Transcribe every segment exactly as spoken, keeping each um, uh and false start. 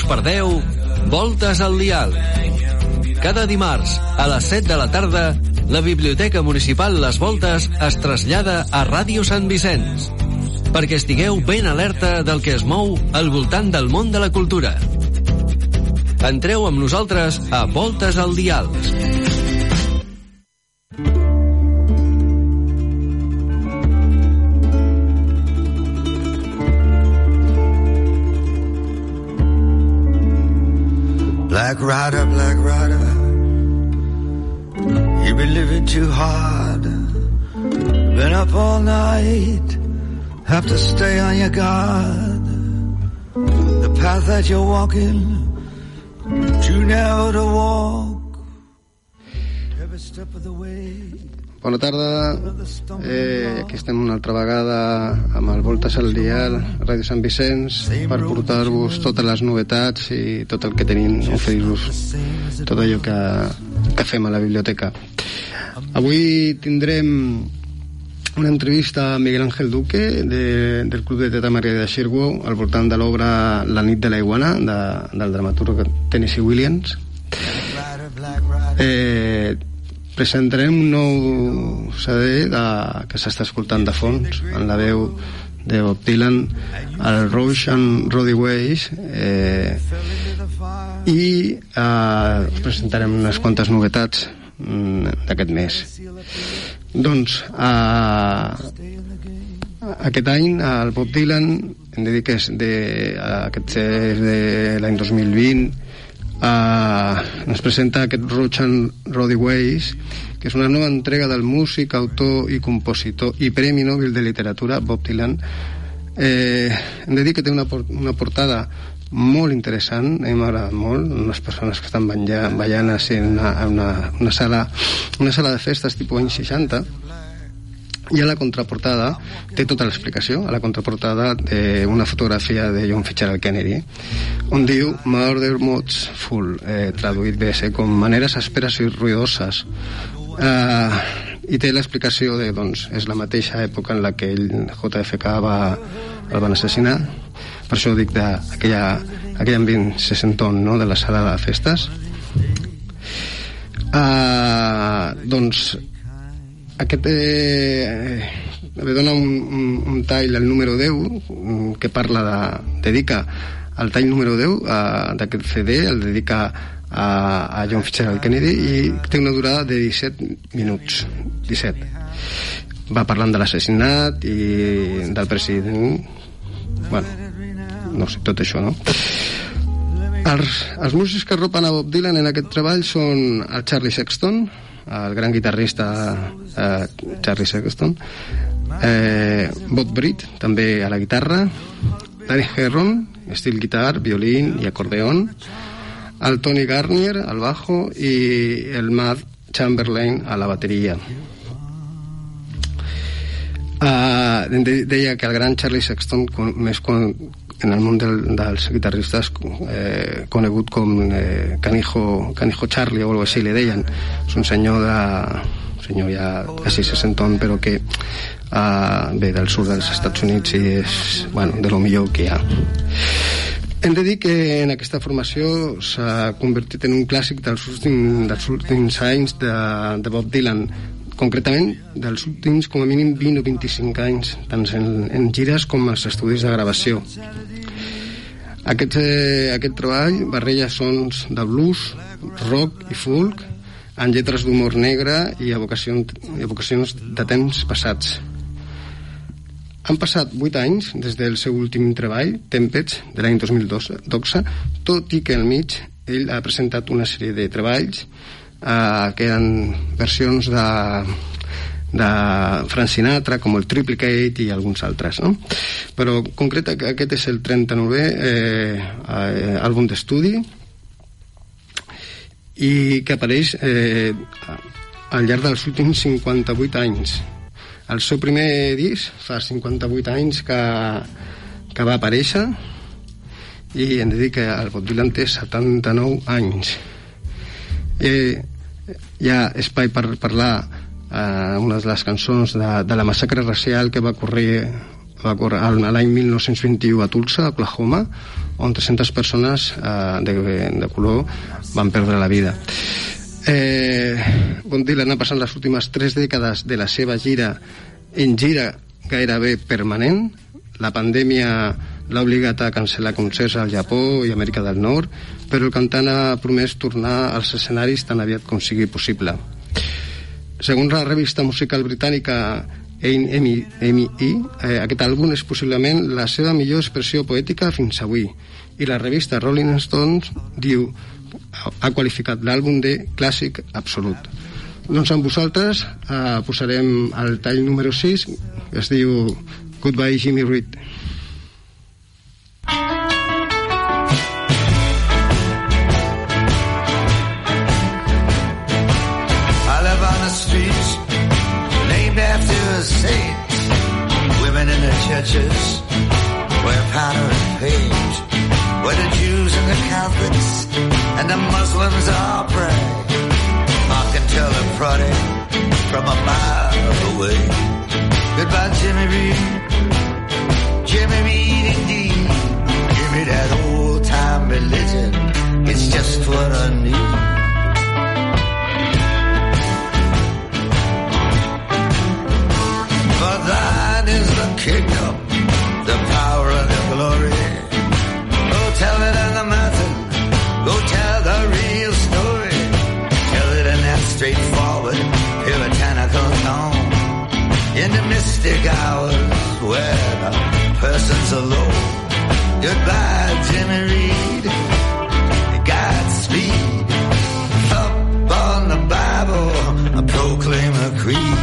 perdeu Voltes al Dial. Cada dimarts, a les set de la tarda, la Biblioteca Municipal Les Voltes es trasllada a Ràdio Sant Vicenç, perquè estigueu ben alerta del que es mou al voltant del món de la cultura. Entreu amb nosaltres a Voltes al Dial. Black rider, black rider, you've been living too hard, been up all night, have to stay on your guard. The path that you're walking, too narrow to walk, every step of the way. Bona tarda, eh, aquí estem una altra vegada amb el Voltes al Dial, Ràdio Sant Vicenç, per portar-vos totes les novetats i tot el que tenim, oferir-vos tot allò que, que fem a la biblioteca. Avui tindrem una entrevista a Miguel Ángel Duque de, del Club de Teatre Maria de Xirgo al voltant de l'obra La nit de la iguana de, del dramaturg Tennessee Williams. Eh, presentarem un nou C D de, que s'està escoltant de fons en la veu de Bob Dylan, el Rouge and Rowdy Ways, eh, i eh, presentarem unes quantes novetats mm, d'aquest mes. Doncs eh, aquest any el Bob Dylan em de dir que és de, aquest és de l'any dos mil vint. Uh, ens presenta aquest Rouge and Rowdy Ways, que és una nova entrega del músic, autor i compositor i Premi Nobel de Literatura Bob Dylan. Eh, hem de dir que té una, una portada molt interessant, a mi m'agrada molt, unes persones que estan ballant, ballant en una, una, una, sala, una sala de festes tipus anys seixanta. I a la contraportada té tota l'explicació, a la contraportada d'una fotografia de John Fitzgerald Kennedy, on diu Murder Modes Full, eh, traduït ve ser com maneres asperes i ruïdoses. Eh, i té l'explicació de, doncs, és la mateixa època en la que ell, J F K, va, el van assassinar. Per això dic d'aquell ambient sesentón, no?, de la sala de festes. Eh, doncs aquest eh, dona un, un, un tall al número deu que parla de, dedica el tall número deu eh, d'aquest C D, el dedica a, a John Fitzgerald Kennedy, i té una durada de disset minuts, disset. Va parlant de l'assassinat i del president, bueno, no sé, tot això, no? Els, els músics que arropen a Bob Dylan en aquest treball són el Charlie Sexton, el gran guitarrista eh, Charlie Sexton, eh, Bob Britt també a la guitarra, Danny Herron, estil guitar, violín i acordeón, el Tony Garnier al bajo i el Matt Chamberlain a la bateria. Uh, deia que el gran Charlie Sexton, més con, en el món del, dels guitarristes, eh, conegut com eh, Canijo, Canijo Charlie o algo així li deien. És un senyor de, un senyor ja quasi sesentón, però que eh, ve del sud dels Estats Units i és, bueno, de lo millor que hi ha. Hem de dir que en aquesta formació s'ha convertit en un clàssic dels últims, dels últims anys de, de Bob Dylan, concretament dels últims com a mínim vint o vint-i-cinc anys, tant en, en gires com als estudis de gravació. Aquest, eh, aquest treball barreja sons de blues, rock i folk, amb lletres d'humor negre i evocacions, evocacions de temps passats. Han passat vuit anys des del seu últim treball, Tempest, de l'any dos mil dotze, tot i que al mig ell ha presentat una sèrie de treballs eh, que eren versions de, de Frank Sinatra, com el Triplicate i alguns altres, no? Però concreta que aquest és el trenta-novè eh, eh, àlbum d'estudi i que apareix eh, al llarg dels últims cinquanta-vuit anys. El seu primer disc fa cinquanta-vuit anys que, que va aparèixer i hem de dir que el Bob Dylan té setanta-nou anys. Eh, hi ha espai per parlar eh, una de les cançons de, de la massacre racial que va ocorrir va córrer l'any mil nou-cents vint-i-u a Tulsa, a Oklahoma, on tres-centes persones eh, de, de color van perdre la vida. Eh, Bob Dylan ha passat les últimes tres dècades de la seva gira en gira gairebé permanent. La pandèmia l'ha obligat a cancel·lar concerts al Japó i Amèrica del Nord, però el cantant ha promès tornar als escenaris tan aviat com sigui possible. Segons la revista musical britànica A and E, eh, aquest àlbum és possiblement la seva millor expressió poètica fins avui, i la revista Rolling Stones diu, ha qualificat l'àlbum de clàssic absolut. Doncs amb vosaltres eh, posarem el tall número sis, que es diu Goodbye Jimmy Reed. Saints, women in the churches wear powder and paint, where the Jews and the Catholics and the Muslims all pray, mock and tell a prodding from a mile away. Goodbye, Jimmy Reed, Jimmy Reed indeed. Give me that old time religion, it's just what I need. For thine is the kingdom, the power and the glory. Go tell it on the mountain, go tell the real story. Tell it in that straightforward, puritanical tone. In the mystic hours where the person's alone. Goodbye, Jimmy Reed, Godspeed. Up on the Bible, I proclaim a creed.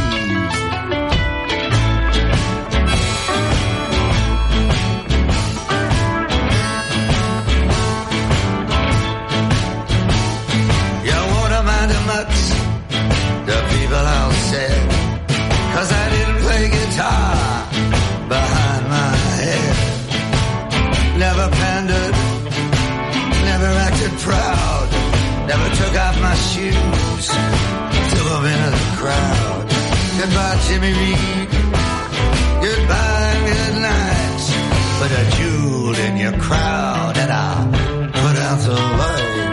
The people all said, cause I didn't play guitar behind my head. Never pandered, never acted proud, never took off my shoes to go into the crowd. Goodbye, Jimmy Reed, goodbye and good night. Put a jewel in your crowd and I'll put out the lights.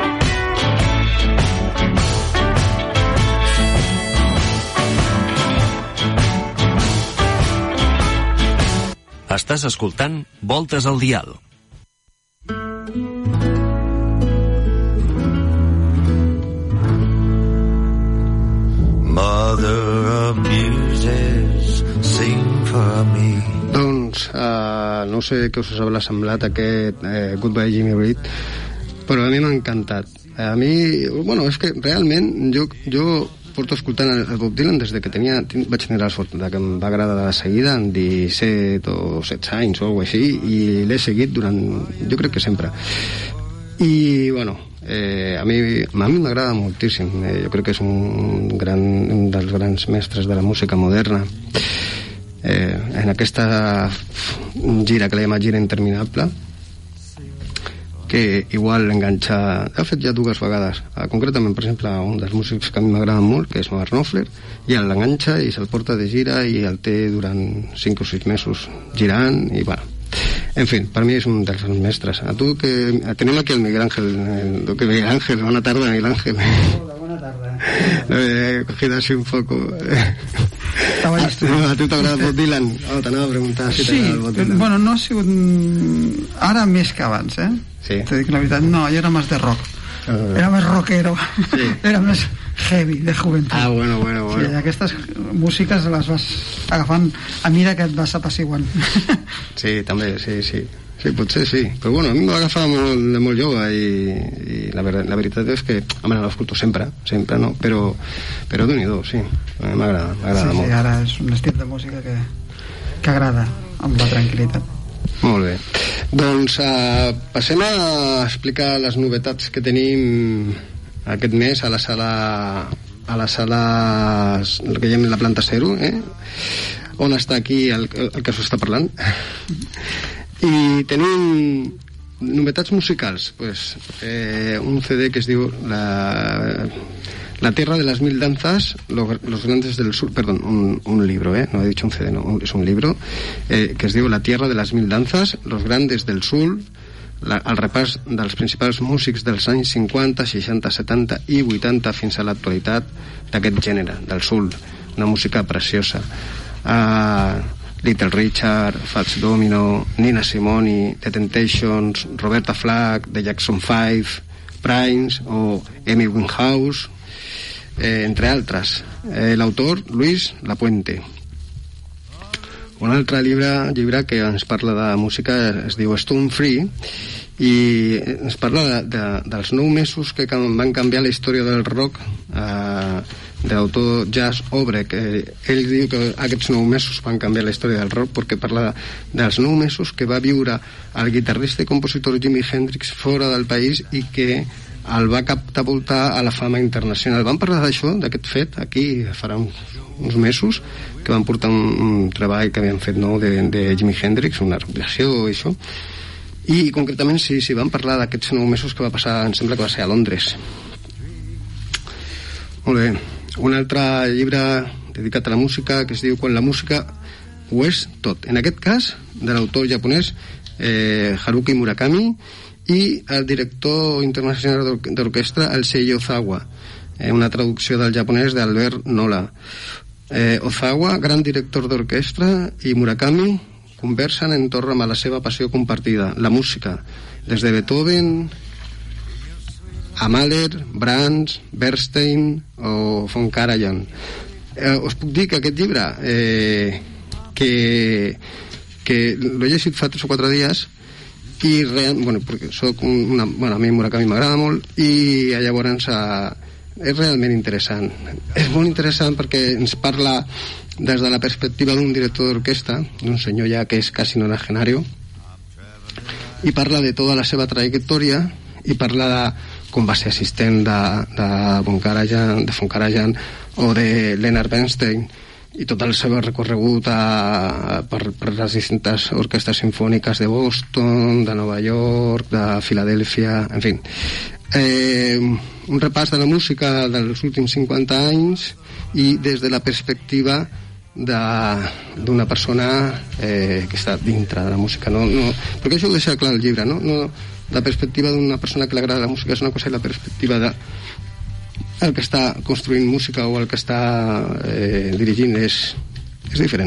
Estàs escoltant Voltes al Dial. Mother of muses, sing for me. Doncs, uh, no sé què us haurà semblat aquest eh, Goodbye Jimmy Reed, però a mi m'ha encantat. A mi, bueno, és que realment jo, jo porto escoltant el Bob Dylan des de que tenia, vaig tenir la sort de que em va agradar de seguida amb disset o setze anys o alguna cosa així, i l'he seguit durant, jo crec que sempre. I bueno, eh, a mi a mi m'agrada moltíssim, eh, jo crec que és un, gran, un dels grans mestres de la música moderna. Eh, en aquesta gira que la llama gira interminable, que igual enganxa, ha fet ja dues vegades, eh, concretament per exemple un dels músics que a mi m'agrada molt, que és Mark Knopfler, i el l'enganxa i se'l porta de gira i el té durant cinc o sis mesos girant, i bueno, en fi, per mi és un dels mestres. A tu, que tenim aquí el Miguel Ángel, el que Miguel Ángel, bona tarda, Miguel Ángel. Hola, bona tarda. He cogido así un poco. Estava a, a tu t'agrada Bob Dylan? Oh, t'anava a preguntar si sí, t'agrada Bob Dylan. Bueno, no ha sigut ara més que abans, eh? Sí. Te dic la veritat, no, jo era més de rock. Uh, era més rockero, sí. Era més heavy, de joventut. Ah, bueno, bueno, bueno. Sí, aquestes músiques les vas agafant a mesura que et vas apaciguant. Sí, també, sí, sí. Sí, potser sí. Però bueno, a mi m'ha agafat molt, de molt jove i, i la, ver la veritat és que, home, l'escolto sempre, sempre, no? Però, però d'un-i-do, sí. A mi m'agrada, m'agrada sí, molt. Sí, ara és un estil de música que, que agrada, amb la tranquil·litat. Molt bé. Doncs uh, passem a explicar les novetats que tenim aquest mes a la sala, a la sala, el que llamem la planta zero, eh? On està aquí el, el, el que s'ho està parlant. I tenim novetats musicals, pues, eh, un C D que es diu la, La Tierra de las Mil Danzas, lo, Los Grandes del Sur, perdón, un, un libro, eh? no he dicho un C D, no, un, és un libro, eh, que es diu La Tierra de las Mil Danzas, Los Grandes del Sur, la, el repàs dels principals músics dels anys cinquanta, seixanta, setanta i vuitanta fins a l'actualitat d'aquest gènere, del soul, una música preciosa. Uh, Little Richard, Fats Domino, Nina Simone, The Temptations, Roberta Flack, The Jackson five, Prince o Amy Winehouse, eh, entre altres. Eh, l'autor, Luis Lapuente. Un altre llibre, llibre que ens parla de música es diu Stone Free i ens parla de, de, dels nou mesos que van canviar la història del rock, eh, de l'autor Jazz Obrek. Eh, ell diu que aquests nou mesos van canviar la història del rock perquè parla de, dels nou mesos que va viure el guitarrista i compositor Jimi Hendrix fora del país i que el va catapultar a la fama internacional. Vam parlar d'això, d'aquest fet, aquí farà uns, uns mesos, que van portar un, un treball que havien fet nou de, de Jimi Hendrix, una recopilació i això, i concretament sí, sí, vam parlar d'aquests nou mesos que va passar, em sembla que va ser a Londres. Molt bé. Un altre llibre dedicat a la música que es diu Quan la música ho és tot. En aquest cas, de l'autor japonès eh, Haruki Murakami, i el director internacional d'orquestra, el Seiji Ozawa, eh, una traducció del japonès d'Albert Nola. eh, Ozawa, gran director d'orquestra, i Murakami conversen en torno a la seva passió compartida, la música, des de Beethoven a Mahler, Brahms, Bernstein o von Karajan. Eh, us puc dir que aquest llibre eh, que, que l'he llegit fa tres o quatre dies i real, bueno, perquè soc una, bueno, a mi Murakami m'agrada molt i llavors eh, és realment interessant. És molt interessant perquè ens parla des de la perspectiva d'un director d'orquestra, d'un senyor ja que és quasi nonagenario, i parla de tota la seva trajectòria i parla de com va ser assistent de, de von Karajan, de von Karajan o de Leonard Bernstein, i tot el seu recorregut a, per, per les distintes orquestres sinfòniques de Boston, de Nova York, de Filadèlfia, en fi. Eh, un repàs de la música dels últims cinquanta anys i des de la perspectiva d'una persona eh, que està dintre de la música. No, no, perquè això ho deixa clar el llibre, no? No, la perspectiva d'una persona que li agrada la música és una cosa i la perspectiva de el que està construint música o el que està eh, dirigint és, és diferent.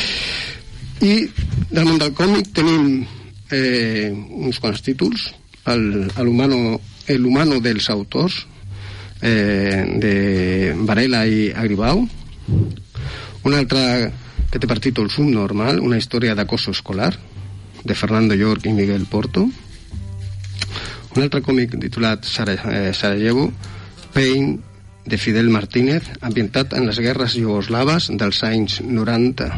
I del món del còmic tenim eh, uns quants títols. El, el, humano, el humano dels autors, eh, de Varela i Agribau. Un altre que té per títol Subnormal, una història d'acoso escolar, de Fernando York i Miguel Porto. Un altre còmic titulat Sarajevo, Pain, de Fidel Martínez, ambientat en les guerres iugoslaves dels anys noranta.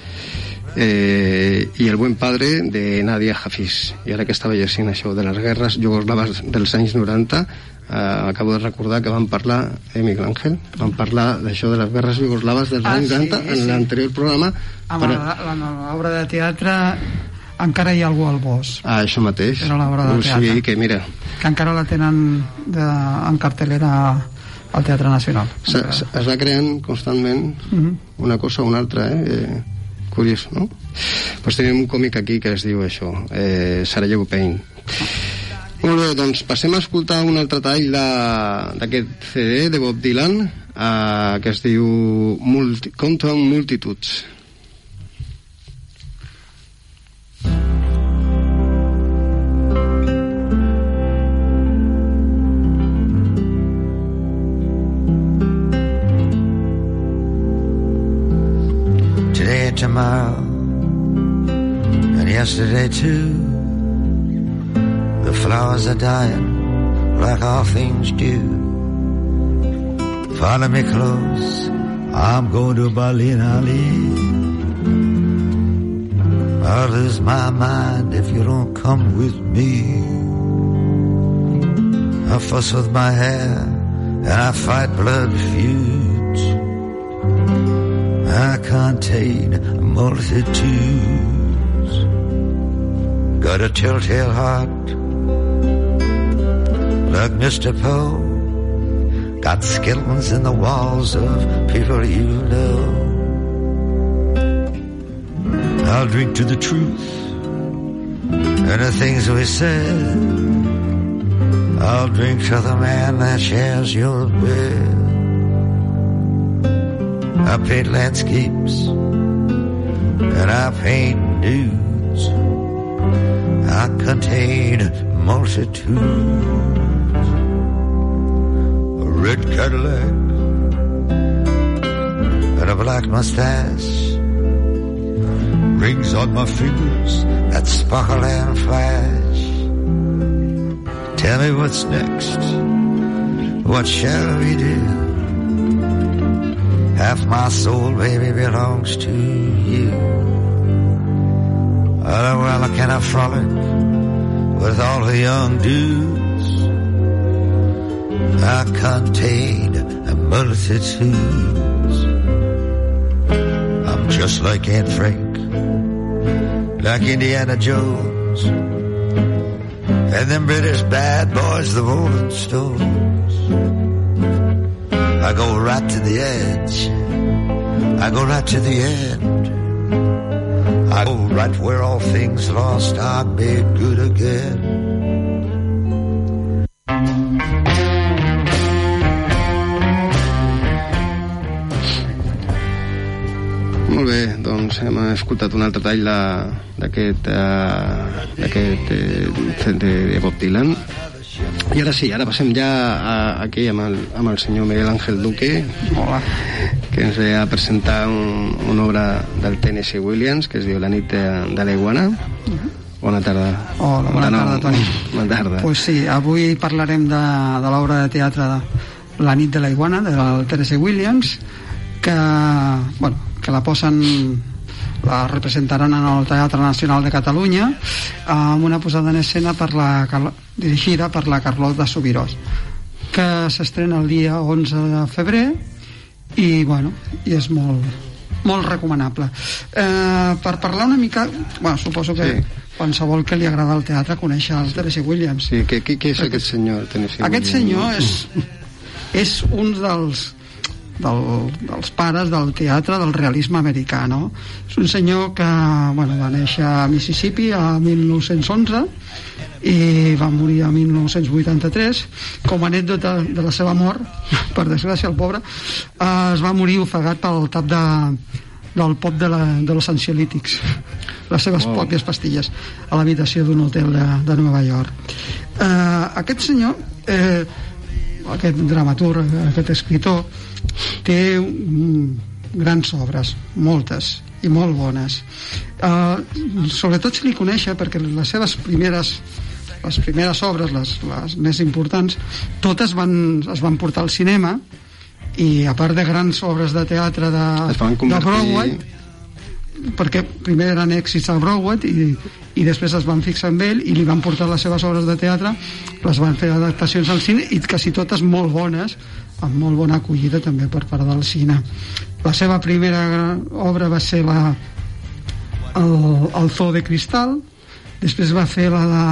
Eh, i El buen padre, de Nadia Hafiz. I ara que estava llegint això de les guerres iugoslaves dels anys noranta, eh, acabo de recordar que vam parlar, eh, Miguel Ángel, vam parlar d'això de les guerres iugoslaves dels ah, anys noranta sí, en sí. l'anterior programa. Amb per... l'obra de teatre Encara hi ha algú al bosc. Ah, això mateix. Era l'obra de teatre. Sí, que mira. Que encara la tenen de, en cartelera al Teatre Nacional. Se, se, es va creant constantment uh-huh. una cosa o una altra, eh? eh curiós, no? Pues tenim un còmic aquí que es diu això, eh, Sarajevo Pain. Molt bé, doncs passem a escoltar un altre tall d'aquest C D de Bob Dylan, eh, que es diu Multi, Countdown Multitudes. Tomorrow and yesterday too, the flowers are dying like all things do. Follow me close, I'm going to Berlin, Ali. I'll lose my mind if you don't come with me. I fuss with my hair and I fight blood feuds. I contain multitudes. Got a telltale heart like Mister Poe. got skeletons in the walls of people you know. I'll drink to the truth and the things we said. I'll drink to the man that shares your bed. I paint landscapes and I paint dudes. I contain multitudes. A red Cadillac and a black mustache, rings on my fingers that sparkle and flash. Tell me what's next, what shall we do? Half my soul, baby, belongs to you. Oh, well, can I frolic with all the young dudes? I contain a multitudes. I'm just like Aunt Frank, like Indiana Jones, and them British bad boys, the Rolling Stones. I go right to the edge, I go right to the end, I go right where all things lost are made good again. Molt bé, doncs hem escoltat un altre tall d'aquest d'aquest de, de Bob Dylan. I ara sí, ara passem ja a, aquí amb el, amb el senyor Miguel Ángel Duque. Hola. Que ens ve a presentar un, una obra del Tennessee Williams que es diu La nit de, de la iguana. Uh-huh. Bona tarda. Hola, bona no, tarda, Toni. Bona tarda. Pues sí, avui parlarem de, de l'obra de teatre de La nit de la iguana, del Tennessee Williams, que, bueno, que la posen, la representaran en el Teatre Nacional de Catalunya amb una posada en escena per la, dirigida per la Carlota Subirós, que s'estrena el dia onze de febrer i, bueno, i és molt, molt recomanable. Eh, per parlar una mica, bueno, suposo que sí, qualsevol que li agrada el teatre coneix el Tennessee Williams. Sí, què, què és aquest senyor? Tennessee aquest senyor és, és un dels Del, dels pares del teatre del realisme americà, no? És un senyor que, bueno, va néixer a Mississippi a mil nou-cents onze i va morir a mil nou-cents vuitanta-tres. Com a anècdota de la seva mort, per desgràcia, el pobre eh, es va morir ofegat pel tap de, del pop de, la, de los ansiolítics, les seves wow. pròpies pastilles, a l'habitació d'un hotel de, de Nova York. Eh, aquest senyor, eh, aquest dramaturg, aquest escriptor, té um, grans obres, moltes i molt bones. Uh, sobretot se li coneix perquè les seves primeres les primeres obres, les, les més importants, totes van, es van portar al cinema, i a part de grans obres de teatre de, de Broadway, perquè primer eren èxits a Broadway i, i després es van fixar en ell i li van portar les seves obres de teatre, les van fer adaptacions al cine i quasi totes molt bones, amb molt bona acollida també per part del cine. La seva primera obra va ser la, el, el Zoo de Cristal, després va fer la de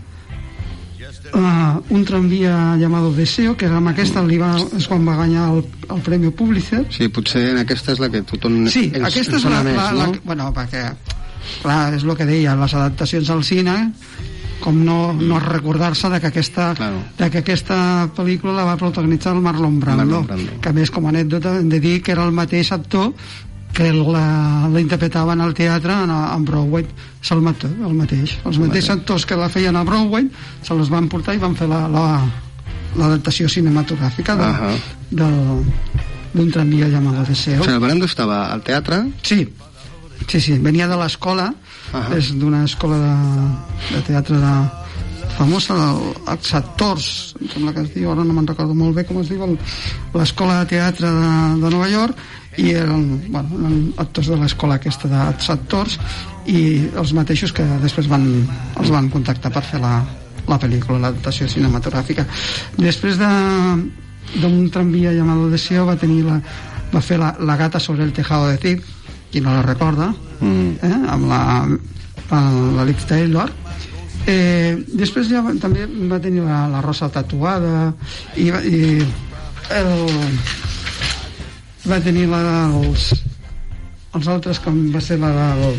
uh, Un tranvía llamado Deseo, que amb aquesta li va, és quan va guanyar el, el Premi Pulitzer. Sí, potser en aquesta és la que tothom sí, ens, aquesta ens és la, més, la, no? la, bueno, perquè clar, és el que deia, les adaptacions al cine, com no, no recordar-se de que, aquesta, claro. de que aquesta pel·lícula la va protagonitzar el Marlon Brando, Marlon Brando, que a més, com a anècdota, hem de dir que era el mateix actor que la, la interpretaven al teatre en, en Broadway. És el, mateix, el mateix els el mateixos actors que la feien a Broadway se les van portar i van fer la, la, l'adaptació cinematogràfica de, uh-huh. de, d'un tranvía llamado Deseo. O sigui, el Brando estava al teatre? Sí, sí, sí, venia de l'escola, uh-huh. és d'una escola de, de teatre de, famosa, els actors, em sembla que es diu, ara no me'n recordo molt bé com es diu, l'escola de teatre de, de Nova York, i eren, bueno, eren actors de l'escola aquesta dels actors, i els mateixos que després van, els van contactar per fer la, la pel·lícula, l'adaptació cinematogràfica. Després de d'un tranvía llamado Deseo va tenir la, va fer la, la gata sobre el tejado de Zinc, qui no la recorda, mm. eh, amb la, la Liv Taylor. Eh, després ja va, també va tenir la, la Rosa tatuada, i, i el, va tenir la dels els altres, com va ser la del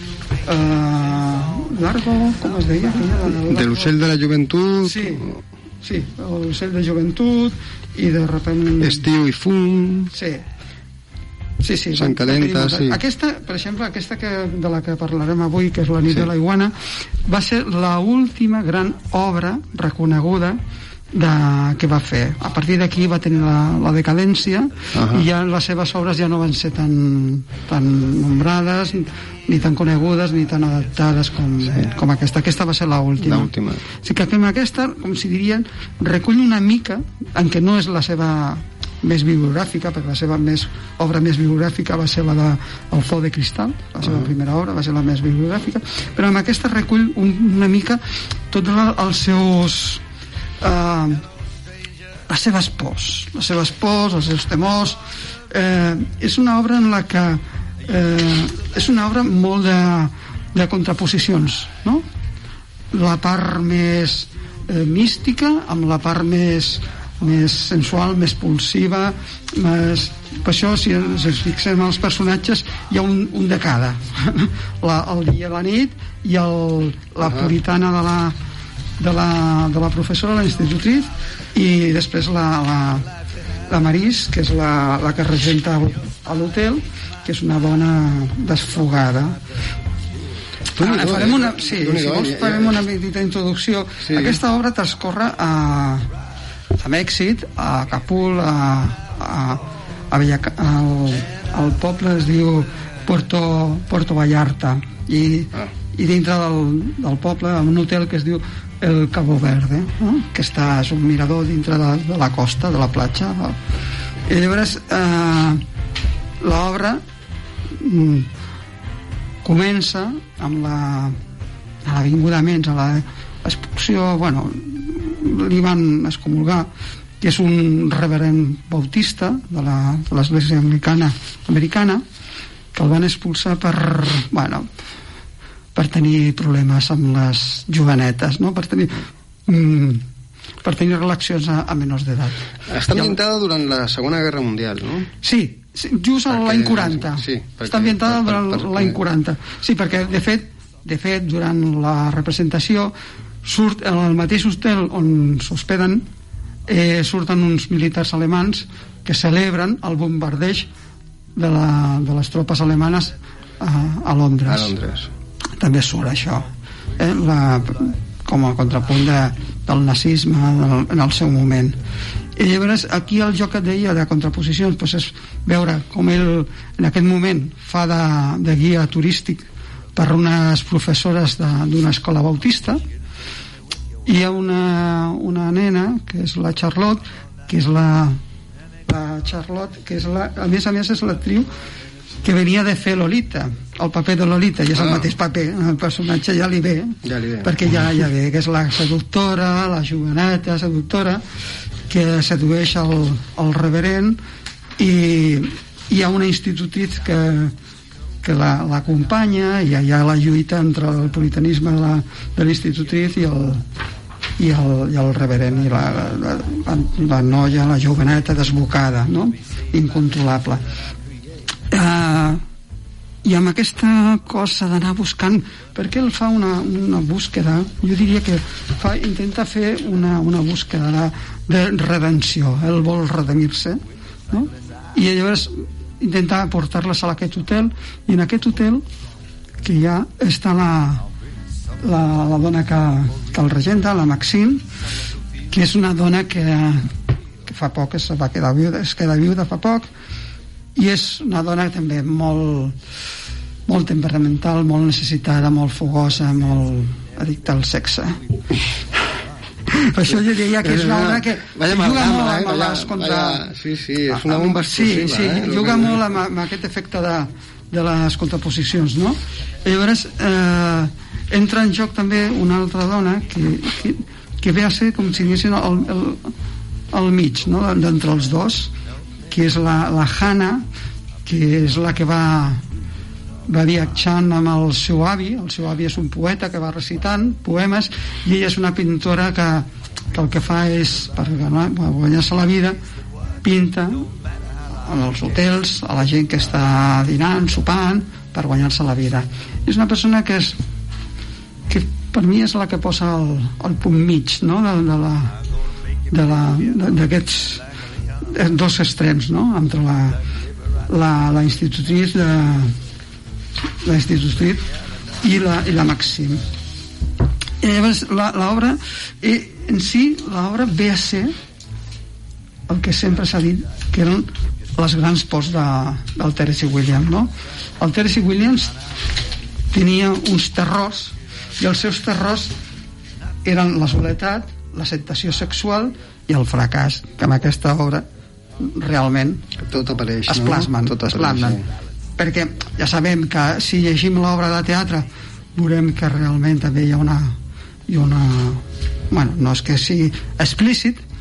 uh, Largo, com es deia? De l'ocell de la joventut. Sí, sí, l'ocell de joventut, i de repent... Estiu i fum. Sí. Sí, sí. Sant Calenta, sí. Aquesta, per exemple, aquesta que, de la que parlarem avui, que és La nit sí. de la iguana, va ser l'última gran obra reconeguda de, que va fer. A partir d'aquí va tenir la, la decadència, uh-huh. i ja les seves obres ja no van ser tan, tan nombrades, ni tan conegudes, ni tan adaptades com, sí. com aquesta. Aquesta va ser l'última. L'última. O sigui que amb aquesta, com si dirien, recull una mica, en què no és la seva més bibliogràfica, perquè la seva més, obra més bibliogràfica va ser la de El Fou de Cristal, la seva uh-huh. primera obra va ser la més bibliogràfica, però amb aquesta recull un, una mica tots els seus uh, les seves pors les seves pors, els seus temors. Eh, és una obra en la que eh, és una obra molt de, de contraposicions, no? La part més eh, mística amb la part més més sensual, més pulsiva, més... per això, si ens fixem en els personatges, hi ha un, un de cada. La, el dia i la nit, i el, la puritana de la, de la, de la professora, la institutriz, i després la, la, la Marís, que és la, la que regenta a l'hotel, que és una dona desfogada. Ah, farem una, sí, si vols farem una petita introducció. Sí. Aquesta obra transcorre a amb èxit a Capul, a, a, a Bellac, al, al poble es diu Puerto, Puerto Vallarta, i, ah. i dintre del, del poble un hotel que es diu el Cabo Verde, no? Que està, és un mirador dintre de, de la costa, de la platja. I llavors eh, l'obra mm, comença amb la a l'avinguda-ments, a l'expulsió, bueno, li van excomulgar, que és un reverend bautista de l'església anglicana americana, que el van expulsar per, bueno, per tenir problemes amb les jovenetes, no? Per tenir mm, per tenir relacions a, a menors d'edat. Està ambientada durant la Segona Guerra Mundial, no? Sí, sí, just a l'any quaranta. Sí, perquè, està ambientada durant per, per, l'any quaranta. Sí, perquè de fet, de fet durant la representació surt en el mateix hotel on s'hospeden, eh, surten uns militars alemans que celebren el bombardeig de, la, de les tropes alemanes a, a Londres. A Londres. També surt això, eh, la, com a contrapunt de, del nazisme del, en el seu moment. I llavors aquí el joc que et deia de contraposicions, doncs és veure com ell en aquest moment fa de, de guia turístic per unes professores d'una escola bautista. Hi ha una, una nena que és la Charlotte, que és la, la Charlotte, que és la, a més a més és l'actriu que venia de fer Lolita, el paper de Lolita, i és el ah. mateix paper, el personatge ja li ve, ja li ve. perquè ja, ja ve, que és la seductora, la joveneta seductora, que sedueix el, el reverend, i hi ha una institutriz que que l'acompanya, la, i hi ha la lluita entre el puritanisme de, la, de l'institutriz i el, i el, i el reverend, i la, la, la, la noia, la joveneta desbocada, no? Incontrolable. Uh, I amb aquesta cosa d'anar buscant, perquè ell fa una, una búsqueda, jo diria que fa, intenta fer una, una búsqueda de, de redenció, ell vol redimir-se, no? I llavors intentar portar-les a aquest hotel, i en aquest hotel que ja està la, la, la dona que, que el regenta, la Maxine, que és una dona que, que fa poc es va quedar viuda, es queda viuda fa poc, i és una dona també molt molt temperamental, molt necessitada, molt fogosa, molt addicta al sexe. Per això jo diria que és una obra que vaya juga mal, molt eh? amb vaya, les contra... Vaya, sí, sí, és una bomba explosiva. Sí, sí, eh? juga molt amb, amb aquest efecte de, de les contraposicions, no? I llavors eh, entra en joc també una altra dona que, que, que ve a ser com si diguessin al, al, al mig, no? D'entre els dos, que és la, la Hannah, que és la que va va viatjant amb el seu avi. El seu avi és un poeta que va recitant poemes, i ella és una pintora que, que el que fa és, per guanyar-se la vida, pinta en els hotels a la gent que està dinant, sopant, per guanyar-se la vida. És una persona que és que per mi és la que posa el, el punt mig, no? de, de la de la, d'aquests dos extrems, no? Entre la la, la institutriz de la institutriz i la, i la Maxim. I llavors l'obra en si, l'obra ve a ser el que sempre s'ha dit que eren les grans pors de, del Tennessee Williams, no? El Tennessee Williams tenia uns terrors, i els seus terrors eren la soledat, l'acceptació sexual i el fracàs, que en aquesta obra realment tot apareix, es plasmen, no? Tot es plasmen. sí. Perquè ja sabem que si llegim l'obra de teatre veurem que realment també hi ha una, hi ha una bueno, no és que sigui explícit,